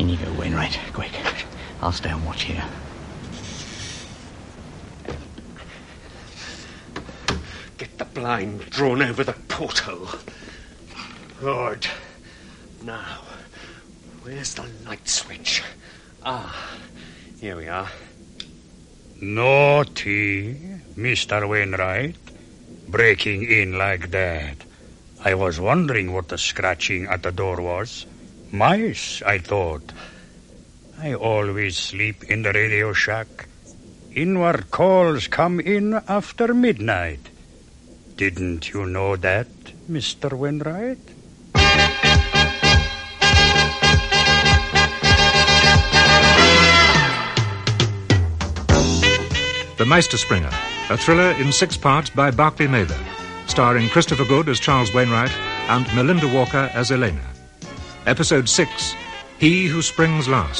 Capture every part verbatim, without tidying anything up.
In you go, Wainwright. Quick. I'll stay on watch here. Get the blind drawn over the porthole. Good. Now, where's the light switch? Ah, here we are. Naughty, Mister Wainwright. Breaking in like that. I was wondering what the scratching at the door was. Mice, I thought. I always sleep in the radio shack. Inward calls come in after midnight. Didn't you know that, Mister Wainwright? The Meisterspringer, a thriller in six parts by Barclay Mather, starring Christopher Good as Charles Wainwright and Melinda Walker as Elena. Episode six, He Who Springs Last.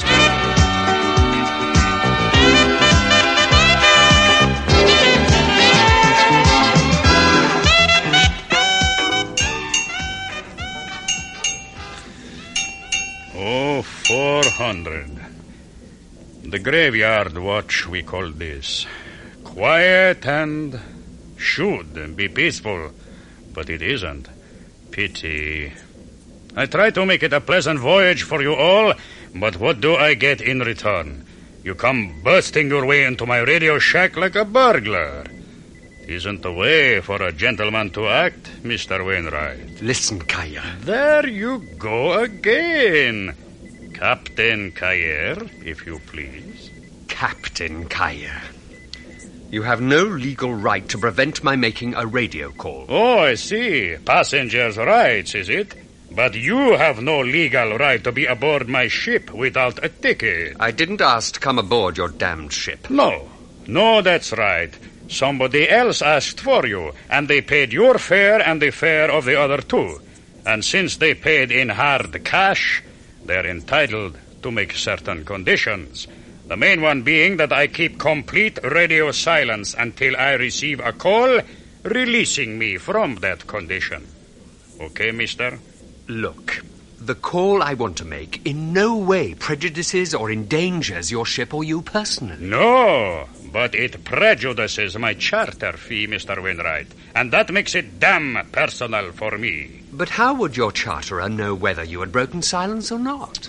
Oh, four hundred. The graveyard watch, we call this. Quiet and should be peaceful, but it isn't. Pity. I try to make it a pleasant voyage for you all, but what do I get in return? You come bursting your way into my radio shack like a burglar. Isn't the way for a gentleman to act, Mister Wainwright. Listen, Kaya. There you go again. Captain Kayer, if you please. Captain Kaya. You have no legal right to prevent my making a radio call. Oh, I see. Passengers' rights, is it? But you have no legal right to be aboard my ship without a ticket. I didn't ask to come aboard your damned ship. No. No, that's right. Somebody else asked for you, and they paid your fare and the fare of the other two. And since they paid in hard cash, they're entitled to make certain conditions. The main one being that I keep complete radio silence until I receive a call releasing me from that condition. Okay, mister? Look, the call I want to make in no way prejudices or endangers your ship or you personally. No, but it prejudices my charter fee, Mister Wainwright, and that makes it damn personal for me. But how would your charterer know whether you had broken silence or not?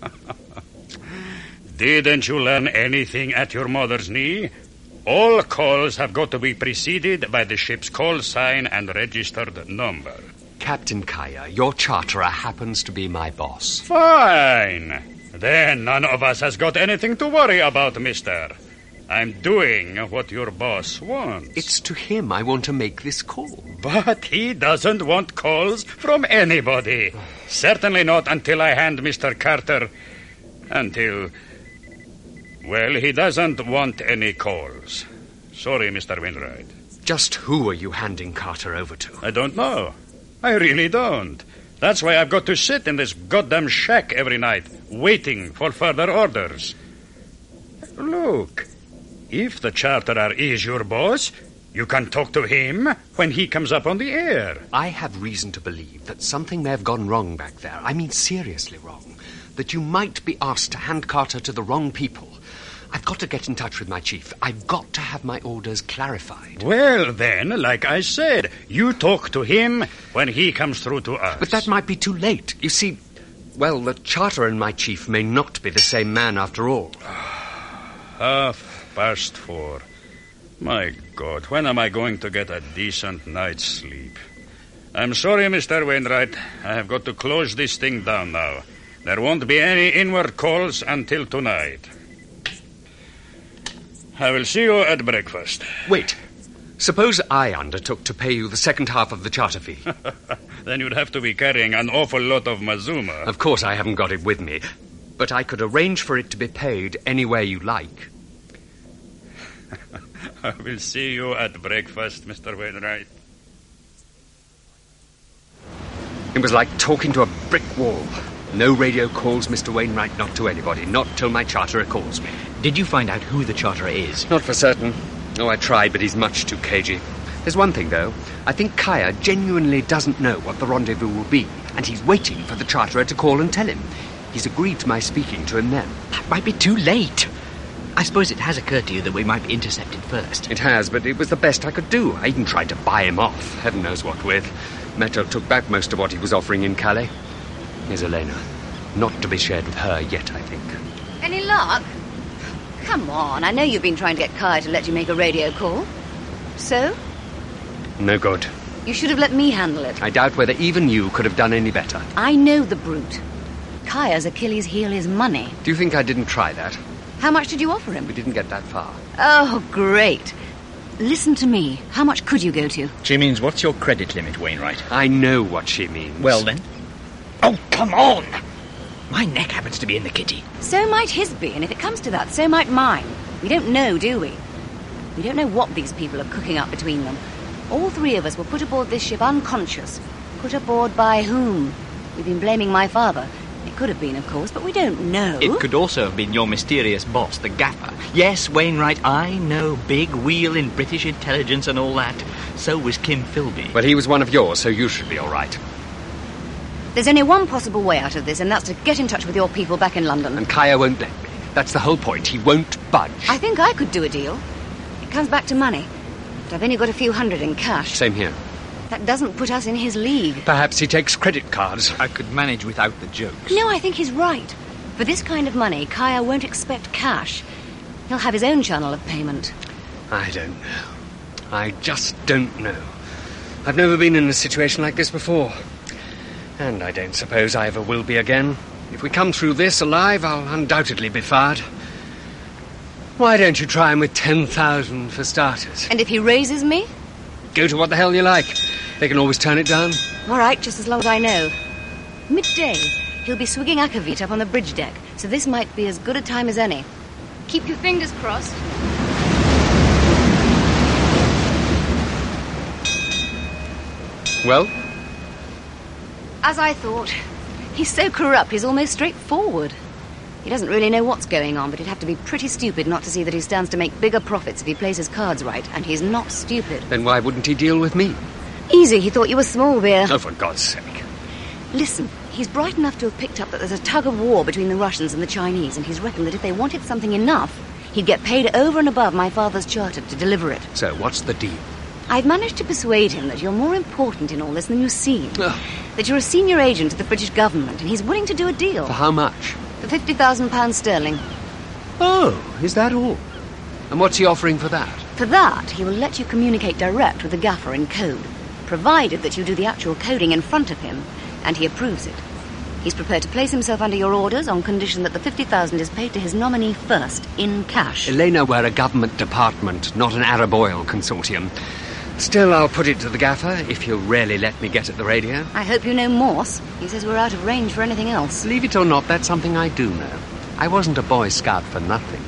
Didn't you learn anything at your mother's knee? All calls have got to be preceded by the ship's call sign and registered number. Captain Kaya, your charterer happens to be my boss. Fine. Then none of us has got anything to worry about, mister. I'm doing what your boss wants. It's to him I want to make this call. But he doesn't want calls from anybody. Certainly not until I hand Mister Carter... Until... Well, he doesn't want any calls. Sorry, Mister Wainwright. Just who are you handing Carter over to? I don't know. I really don't. That's why I've got to sit in this goddamn shack every night, waiting for further orders. Look, if the charterer is your boss, you can talk to him when he comes up on the air. I have reason to believe that something may have gone wrong back there. I mean seriously wrong. That you might be asked to hand Carter to the wrong people. I've got to get in touch with my chief. I've got to have my orders clarified. Well, then, like I said, you talk to him when he comes through to us. But that might be too late. You see, well, the charterer and my chief may not be the same man after all. Half past four. My God, when am I going to get a decent night's sleep? I'm sorry, Mister Wainwright. I have got to close this thing down now. There won't be any inward calls until tonight. I will see you at breakfast. Wait. Suppose I undertook to pay you the second half of the charter fee. Then you'd have to be carrying an awful lot of Mazuma. Of course I haven't got it with me. But I could arrange for it to be paid any way you like. I will see you at breakfast, Mister Wainwright. It was like talking to a brick wall. No radio calls, Mister Wainwright, not to anybody. Not till my charterer calls me. Did you find out who the charterer is? Not for certain. Oh, I tried, but he's much too cagey. There's one thing, though. I think Kaya genuinely doesn't know what the rendezvous will be, and he's waiting for the charterer to call and tell him. He's agreed to my speaking to him then. That might be too late. I suppose it has occurred to you that we might be intercepted first. It has, but it was the best I could do. I even tried to buy him off, heaven knows what with. Metto took back most of what he was offering in Calais. Here's Elena. Not to be shared with her yet, I think. Any luck? Come on, I know you've been trying to get Kaya to let you make a radio call. So? No good. You should have let me handle it. I doubt whether even you could have done any better. I know the brute. Kaya's Achilles' heel is money. Do you think I didn't try that? How much did you offer him? We didn't get that far. Oh, great. Listen to me. How much could you go to? She means, what's your credit limit, Wainwright? I know what she means. Well, then. Oh, come on! My neck happens to be in the kitty. So might his be, and if it comes to that, so might mine. We don't know, do we? We don't know what these people are cooking up between them. All three of us were put aboard this ship unconscious. Put aboard by whom? We've been blaming my father. It could have been, of course, but we don't know. It could also have been your mysterious boss, the gaffer. Yes, Wainwright, I know, big wheel in British intelligence and all that. So was Kim Philby. Well, he was one of yours, so you should be all right. There's only one possible way out of this, and that's to get in touch with your people back in London. And Kaya won't let me. That's the whole point. He won't budge. I think I could do a deal. It comes back to money. But I've only got a few hundred in cash. Same here. That doesn't put us in his league. Perhaps he takes credit cards. I could manage without the jokes. No, I think he's right. For this kind of money, Kaya won't expect cash. He'll have his own channel of payment. I don't know. I just don't know. I've never been in a situation like this before. And I don't suppose I ever will be again. If we come through this alive, I'll undoubtedly be fired. Why don't you try him with ten thousand for starters? And if he raises me? Go to what the hell you like. They can always turn it down. All right, just as long as I know. Midday, he'll be swigging akavit up on the bridge deck, so this might be as good a time as any. Keep your fingers crossed. Well? As I thought. He's so corrupt, he's almost straightforward. He doesn't really know what's going on, but he'd have to be pretty stupid not to see that he stands to make bigger profits if he plays his cards right, and he's not stupid. Then why wouldn't he deal with me? Easy, he thought you were small beer. Oh, for God's sake. Listen, he's bright enough to have picked up that there's a tug of war between the Russians and the Chinese, and he's reckoned that if they wanted something enough, he'd get paid over and above my father's charter to deliver it. So, what's the deal? I've managed to persuade him that you're more important in all this than you seem. Ugh. That you're a senior agent of the British government, and he's willing to do a deal. For how much? For fifty thousand pounds sterling. Oh, is that all? And what's he offering for that? For that, he will let you communicate direct with the gaffer in code, provided that you do the actual coding in front of him, and he approves it. He's prepared to place himself under your orders on condition that the fifty thousand is paid to his nominee first, in cash. Elena, we're a government department, not an Arab oil consortium. Still, I'll put it to the gaffer, if he'll really let me get at the radio. I hope you know Morse. He says we're out of range for anything else. Believe it or not, that's something I do know. I wasn't a Boy Scout for nothing.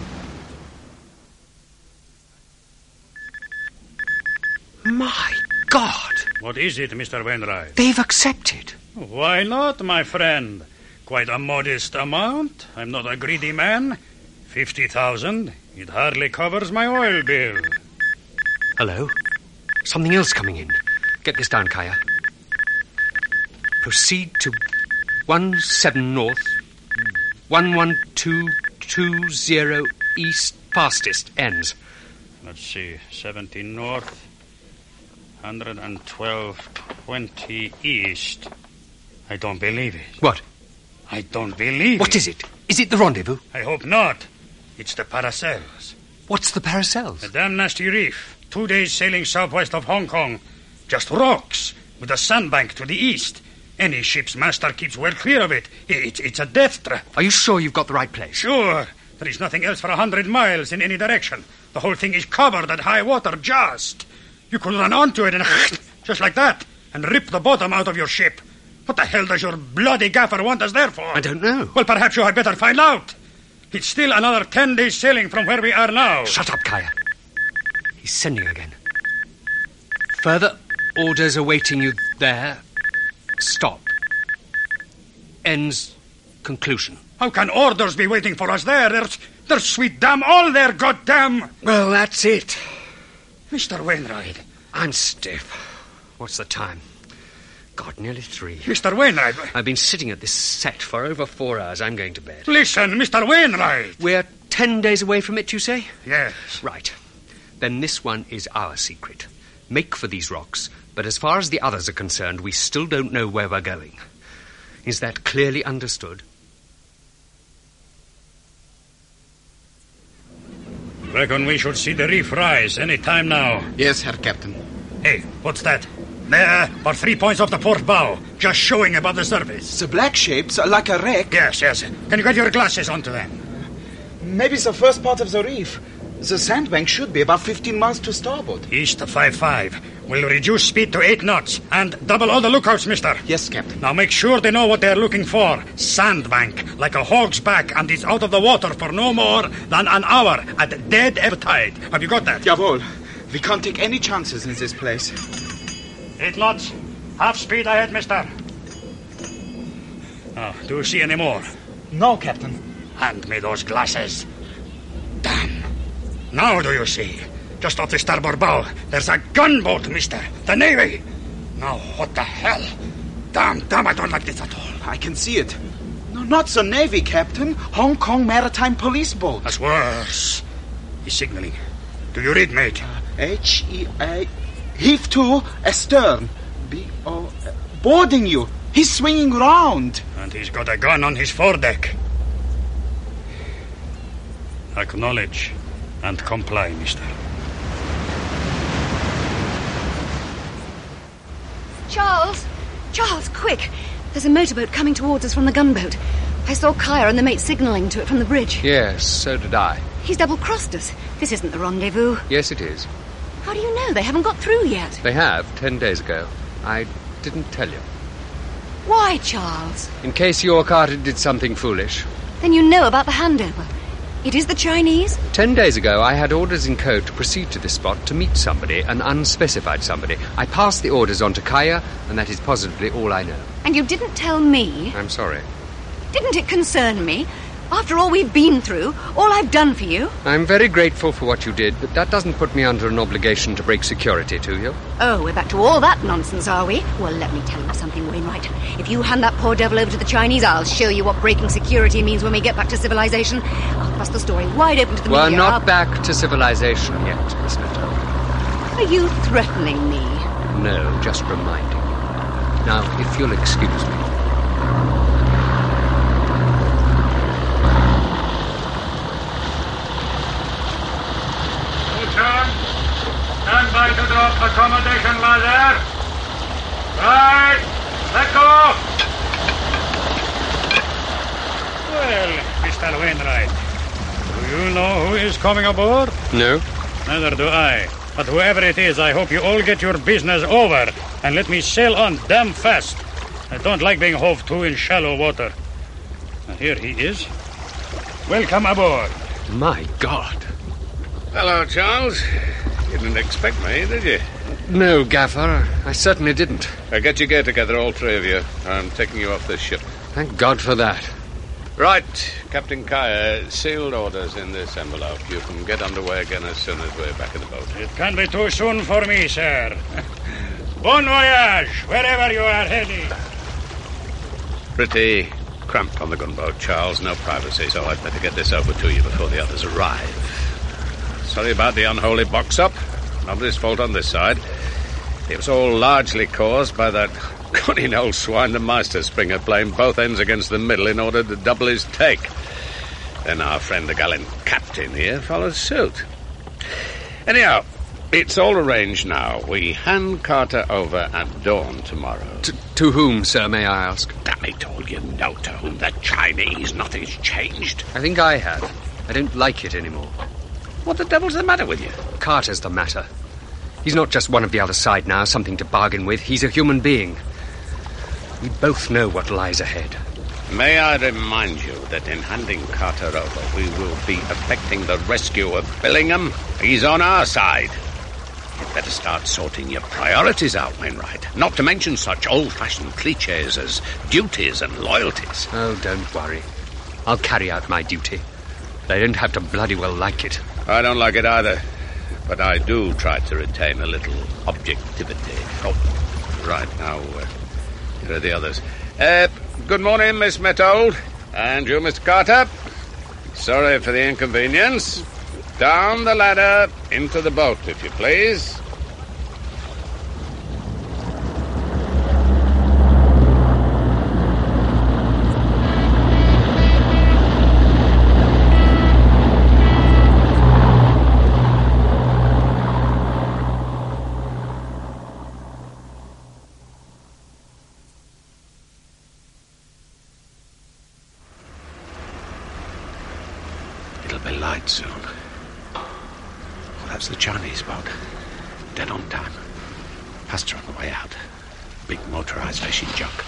My God! What is it, Mister Wainwright? They've accepted. Why not, my friend? Quite a modest amount. I'm not a greedy man. Fifty thousand. It hardly covers my oil bill. Hello? Something else coming in. Get this down, Kaya. Proceed to one seven north, one one two two zero east, fastest, ends. Let's see, seventeen north, one hundred twelve twenty east. I don't believe it. What? I don't believe What it. is it? Is it the rendezvous? I hope not. It's the Paracels. What's the Paracels? A damn nasty reef. Two days sailing southwest of Hong Kong. Just rocks, with a sandbank to the east. Any ship's master keeps well clear of it. It, it's a death trap. Are you sure you've got the right place? Sure. There is nothing else for a hundred miles in any direction. The whole thing is covered at high water, just. You could run onto it and just like that, and rip the bottom out of your ship. What the hell does your bloody gaffer want us there for? I don't know. Well, perhaps you had better find out. It's still another ten days sailing from where we are now. Shut up, Kaya. He's sending again. Further orders awaiting you there. Stop. Ends. Conclusion. How can orders be waiting for us there? There's, there's sweet damn all there, goddamn. Well, that's it. Mister Wainwright. I'm stiff. What's the time? God, nearly three. Mister Wainwright. I've been sitting at this set for over four hours. I'm going to bed. Listen, Mister Wainwright. We're ten days away from it, you say? Yes. Right. Then this one is our secret. Make for these rocks, but as far as the others are concerned, we still don't know where we're going. Is that clearly understood? Reckon we should see the reef rise any time now. Yes, Herr Captain. Hey, what's that? There are three points off the port bow, just showing above the surface. The black shapes are like a wreck. Yes, yes. Can you get your glasses onto them? Maybe the first part of the reef. The sandbank should be about fifteen miles to starboard. East of five five. We'll reduce speed to eight knots and double all the lookouts, mister. Yes, Captain. Now make sure they know what they're looking for. Sandbank, like a hog's back, and it's out of the water for no more than an hour at dead ebb tide. Have you got that? Jawohl. We can't take any chances in this place. Eight knots. Half speed ahead, mister. Oh, do you see any more? No, Captain. Hand me those glasses. Damn. Now do you see? Just off the starboard bow, there's a gunboat, mister. The Navy. Now, what the hell? Damn, damn, I don't like this at all. I can see it. No, not the Navy, Captain. Hong Kong Maritime Police boat. That's worse. He's signaling. Do you read, mate? H E A... Heave to, astern. B O... Boarding you. He's swinging round. And he's got a gun on his foredeck. Acknowledge and comply, mister. Charles! Charles, quick! There's a motorboat coming towards us from the gunboat. I saw Kaya and the mate signalling to it from the bridge. Yes, so did I. He's double-crossed us. This isn't the rendezvous. Yes, it is. How do you know? They haven't got through yet. They have, ten days ago. I didn't tell you. Why, Charles? In case your Carter did something foolish. Then you know about the handover. It is the Chinese? Ten days ago, I had orders in code to proceed to this spot to meet somebody, an unspecified somebody. I passed the orders on to Kaya, and that is positively all I know. And you didn't tell me? I'm sorry. Didn't it concern me? After all we've been through, all I've done for you? I'm very grateful for what you did, but that doesn't put me under an obligation to break security to you. Oh, we're back to all that nonsense, are we? Well, let me tell you something, Wainwright. If you hand that poor devil over to the Chinese, I'll show you what breaking security means when we get back to civilization. I'll bust the story wide open to the We're media. not I'll... back to civilization yet, Miss Little. Are you threatening me? No, just reminding you. Now, if you'll excuse me. Stand by to drop accommodation ladder. Right, let go. Well, Mister Wainwright, do you know who is coming aboard? No. Neither do I. But whoever it is, I hope you all get your business over and let me sail on damn fast. I don't like being hove to in shallow water. And here he is. Welcome aboard. My God. Hello, Charles. You didn't expect me, did you? No, Gaffer, I certainly didn't. Uh, get your gear together, all three of you. I'm taking you off this ship. Thank God for that. Right, Captain Kaya, sealed orders in this envelope. You can get underway again as soon as we're back in the boat. It can't be too soon for me, sir. Bon voyage, wherever you are heading. Pretty cramped on the gunboat, Charles. No privacy, so I'd better get this over to you before the others arrive. Sorry about the unholy box-up. Nobody's fault on this side. It was all largely caused by that cunning old swine the Meisterspringer playing both ends against the middle in order to double his take. Then our friend the gallant captain here followed suit. Anyhow, it's all arranged now. We hand Carter over at dawn tomorrow. T- to whom, sir, may I ask? Damn it all, you know to whom. The Chinese. Nothing's changed. I think I have. I don't like it anymore. What the devil's the matter with you? Carter's the matter. He's not just one of the other side now, something to bargain with. He's a human being. We both know what lies ahead. May I remind you that in handing Carter over, we will be effecting the rescue of Billingham. He's on our side. You'd better start sorting your priorities out, Wainwright. Not to mention such old-fashioned clichés as duties and loyalties. Oh, don't worry. I'll carry out my duty. They don't have to bloody well like it. I don't like it either, but I do try to retain a little objectivity. Oh, right, now, uh, Here are the others. Uh, good morning, Miss Mettold. And you, Mister Carter. Sorry for the inconvenience. Down the ladder, into the boat, if you please. It'll be light soon. Oh, that's the Chinese boat. Dead on time. Passed her on the way out. Big motorized fishing junk.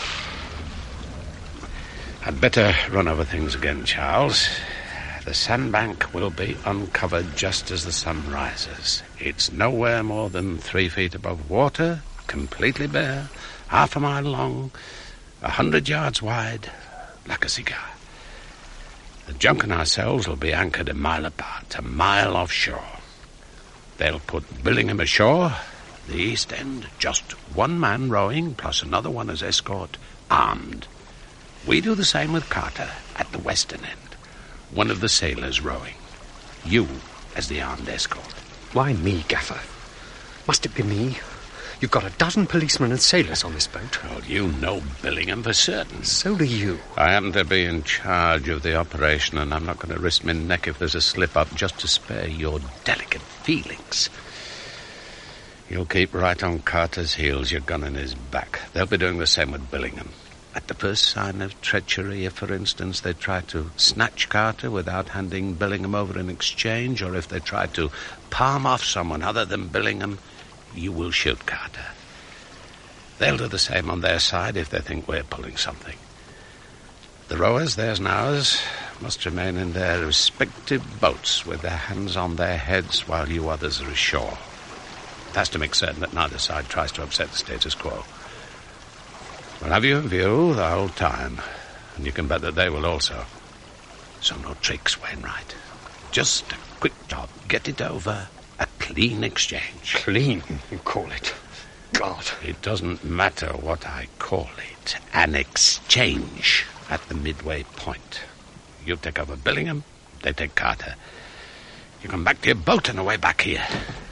I'd better run over things again, Charles. The sandbank will be uncovered just as the sun rises. It's nowhere more than three feet above water, completely bare, half a mile long, a hundred yards wide, like a cigar. The junk and ourselves will be anchored a mile apart, a mile offshore. They'll put Billingham ashore, the east end, just one man rowing, plus another one as escort, armed. We do the same with Carter at the western end. One of the sailors rowing. You as the armed escort. Why me, Gaffer? Must it be me? You've got a dozen policemen and sailors on this boat. Well, you know Billingham for certain. So do you. I happen to be in charge of the operation, and I'm not going to risk my neck if there's a slip-up just to spare your delicate feelings. You'll keep right on Carter's heels, your gun in his back. They'll be doing the same with Billingham. At the first sign of treachery, if, for instance, they try to snatch Carter without handing Billingham over in exchange, or if they try to palm off someone other than Billingham, you will shoot Carter. They'll do the same on their side if they think we're pulling something. The rowers, theirs and ours, must remain in their respective boats with their hands on their heads while you others are ashore. It has to make certain that neither side tries to upset the status quo. We'll have you in view the whole time, and you can bet that they will also. So no tricks, Wainwright. Just a quick job. Get it over. A clean exchange. Clean, you call it? God. It doesn't matter what I call it. An exchange at the midway point. You take over Billingham, they take Carter. You come back to your boat and away back here.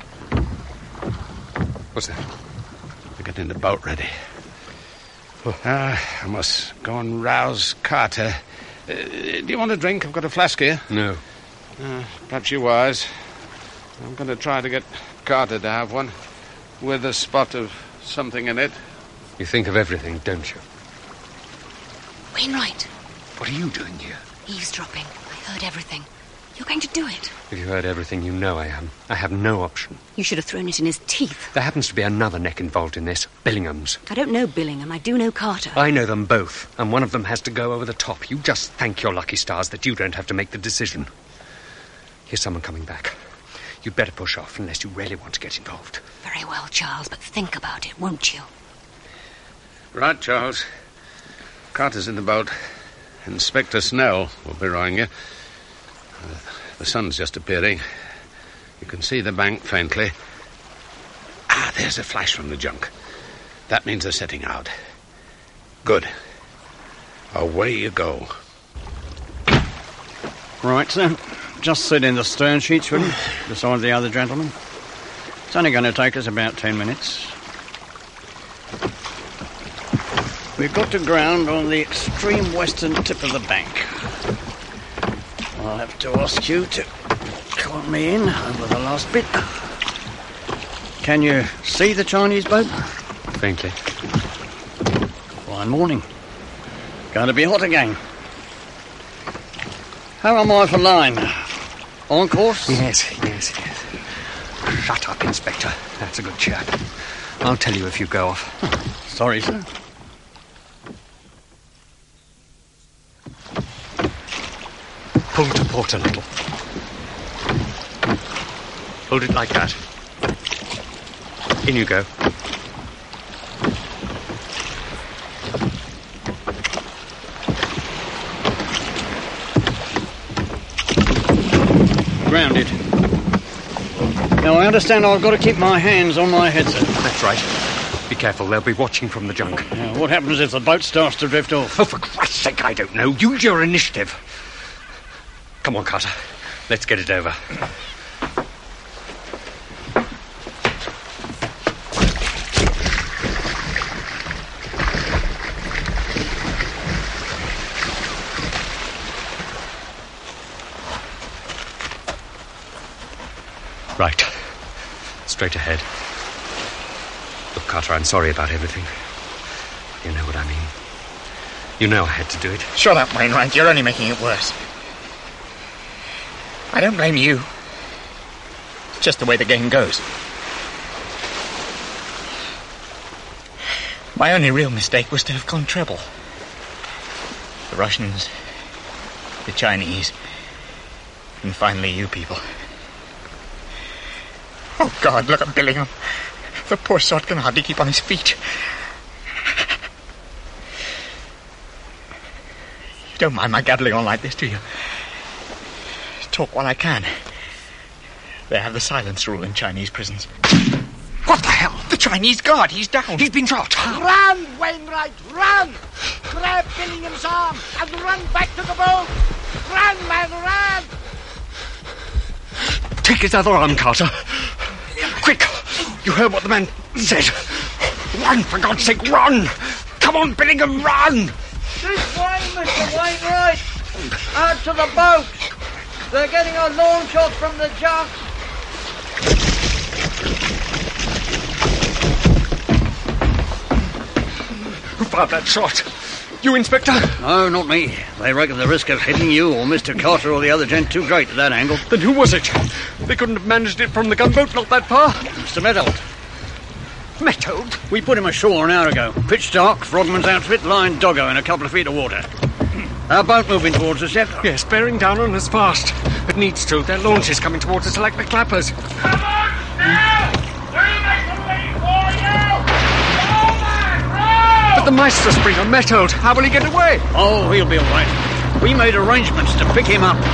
What's that? We're getting the boat ready. Ah, uh, I must go and rouse Carter. Uh, do you want a drink? I've got a flask here. No. Uh, perhaps you're wise. I'm going to try to get Carter to have one, with a spot of something in it. You think of everything, don't you? Wainwright. What are you doing here? Eavesdropping. I heard everything. You're going to do it. If you heard everything, you know I am. I have no option. You should have thrown it in his teeth. There happens to be another neck involved in this. Billingham's. I don't know Billingham. I do know Carter. I know them both, and one of them has to go over the top. You just thank your lucky stars that you don't have to make the decision. Here's someone coming back. You'd better push off unless you really want to get involved. Very well, Charles, but think about it, won't you? Right, Charles. Carter's in the boat. Inspector Snell will be rowing you. Uh, the sun's just appearing. You can see the bank faintly. Ah, there's a flash from the junk. That means they're setting out. Good. Away you go. Right, sir. Just sit in the stern sheets, will you? Beside the other gentleman. It's only going to take us about ten minutes. We've got to ground on the extreme western tip of the bank. I'll have to ask you to count me in over the last bit. Can you see the Chinese boat? Faintly. Fine morning. Going to be hot again. How am I for line? On course? Yes, yes, yes. Shut up, Inspector. That's a good chap. I'll tell you if you go off. Sorry, sir. Pull to port a little. Hold it like that. In you go. Grounded. Now, I understand I've got to keep my hands on my headset. That's right. Be careful, they'll be watching from the junk. Now, what happens if the boat starts to drift off? Oh, for Christ's sake, I don't know. Use your initiative. Come on, Carter. Let's get it over. Right. Straight ahead. Look, Carter, I'm sorry about everything. You know what I mean. You know I had to do it. Shut up, Wainwright. You're only making it worse. I don't blame you. It's just the way the game goes. My only real mistake was to have gone treble. The Russians, the Chinese, and finally you people. Oh, God, look at Billingham. The poor sod can hardly keep on his feet. You don't mind my gabbling on like this, do you? Talk while I can. They have the silence rule in Chinese prisons. What the hell? The Chinese guard. He's down. He's been shot. Run, Wainwright, run! Grab Billingham's arm and run back to the boat! Run, man, run! Take his other arm, Carter. Quick! You heard what the man said. Run, for God's sake, run! Come on, Billingham, run! This way, Mister Wainwright! Out to the boat! They're getting a long shot from the junk! Who fired that shot? You, Inspector? No, not me. They reckon the risk of hitting you or Mister Carter or the other gent too great at that angle. Then who was it? They couldn't have managed it from the gunboat, not that far. Mister Methold. Methold? We put him ashore an hour ago. Pitch dark, Frogman's outfit, lying doggo in a couple of feet of water. Our boat moving towards us yet? Yes, bearing down on us fast. It needs to. Their launch is coming towards us like the clappers. Come on, now! We'll make a way for you! Go on, row! But the Meister Springer, Methold, how will he get away? Oh, he'll be all right. We made arrangements to pick him up.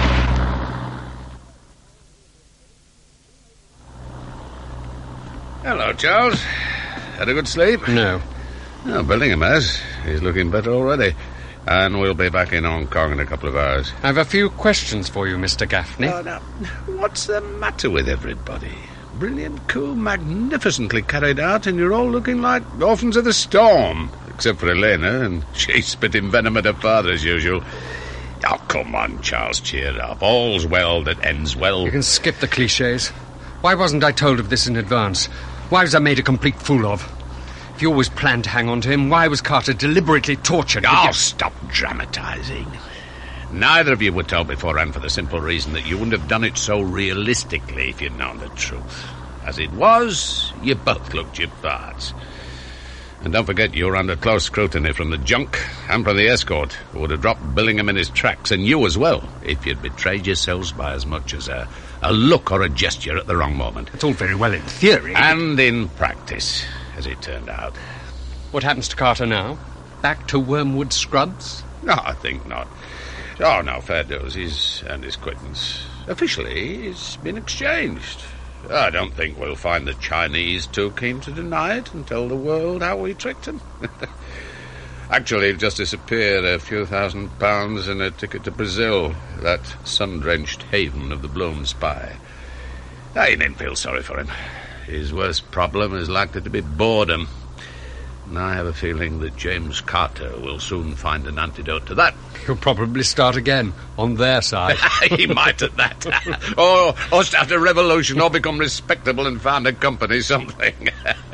Hello, Charles. Had a good sleep? No. Oh, Billingham has. He's looking better already. And we'll be back in Hong Kong in a couple of hours. I have a few questions for you, Mister Gaffney. Oh, now, what's the matter with everybody? Brilliant coup, magnificently carried out, and you're all looking like orphans of the storm. Except for Elena, and she's spitting venom at her father as usual. Oh, come on, Charles, cheer up. All's well that ends well. You can skip the cliches. Why wasn't I told of this in advance? Why was I made a complete fool of? If you always planned to hang on to him, why was Carter deliberately tortured? Oh, you... stop dramatising. Neither of you were told beforehand for the simple reason that you wouldn't have done it so realistically if you'd known the truth. As it was, you both looked your parts. And don't forget, you were under close scrutiny from the junk and from the escort, who would have dropped Billingham in his tracks, and you as well, if you'd betrayed yourselves by as much as a, a look or a gesture at the wrong moment. It's all very well in theory. And in practice, as it turned out. What happens to Carter now? Back to Wormwood Scrubs? No, I think not. Oh, no, fair dues. He's earned his quittance. Officially, he's been exchanged. I don't think we'll find the Chinese too keen to deny it and tell the world how we tricked them. Actually, he'll just disappeared a few thousand pounds and a ticket to Brazil, that sun-drenched haven of the blown spy. I didn't feel sorry for him. His worst problem is likely to be boredom. And I have a feeling that James Carter will soon find an antidote to that. He'll probably start again, on their side. He might at that. or, or start a revolution, or become respectable and found a company, something.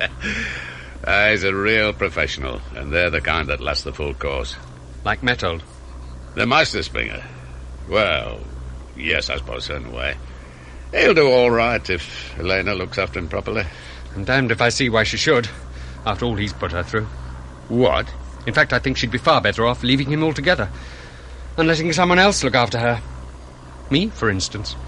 uh, he's a real professional, and they're the kind that last the full course. Like Methold? The Meister Springer? Well, yes, I suppose so, in a way. He'll do all right if Elena looks after him properly. I'm damned if I see why she should, after all he's put her through. What? In fact, I think she'd be far better off leaving him altogether and letting someone else look after her. Me, for instance.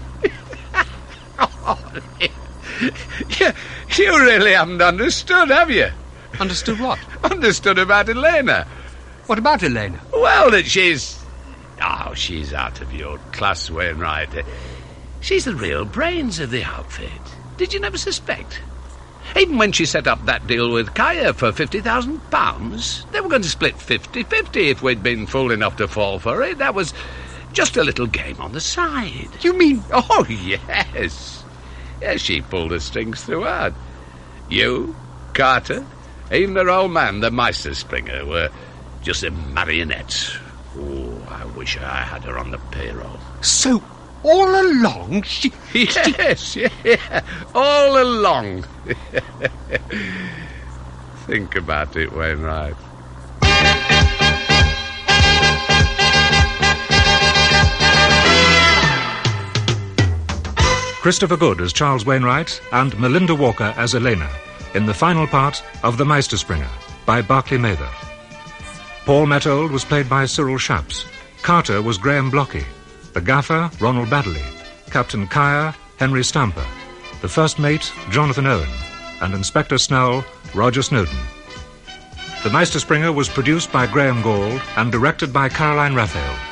oh, you, you really haven't understood, have you? Understood what? Understood about Elena. What about Elena? Well, that she's... Oh, she's out of your class, Wainwright. She's the real brains of the outfit. Did you never suspect? Even when she set up that deal with Kaya for fifty thousand pounds, they were going to split fifty-fifty if we'd been fool enough to fall for it. That was just a little game on the side. You mean... Oh, yes. Yes, she pulled the strings throughout. You, Carter, even her old man, the Meisterspringer, were just a marionette. Oh, I wish I had her on the payroll. So, all along, she... Yes, yeah, all along. Think about it, Wainwright. Christopher Good as Charles Wainwright and Melinda Walker as Elena in the final part of The Meisterspringer by Barclay Mather. Paul Mettold was played by Cyril Shaps. Carter was Graham Blockey. The gaffer, Ronald Baddeley. Captain Kaya, Henry Stamper. The first mate, Jonathan Owen. And Inspector Snell, Roger Snowden. The Meisterspringer was produced by Graham Gall and directed by Caroline Raphael.